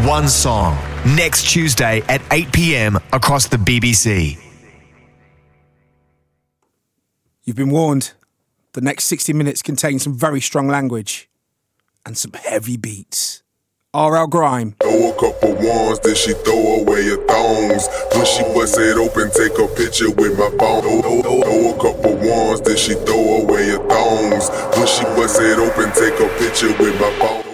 one song. Next Tuesday at 8 p.m. across the BBC. You've been warned. The next 60 minutes contain some very strong language and some heavy beats. R.L. Grime. Throw a couple ones, then she throw away her thongs. When she bust it open, take a picture with my phone. Throw a couple ones, then she throw away her thongs. When she bust it open, take a picture with my phone.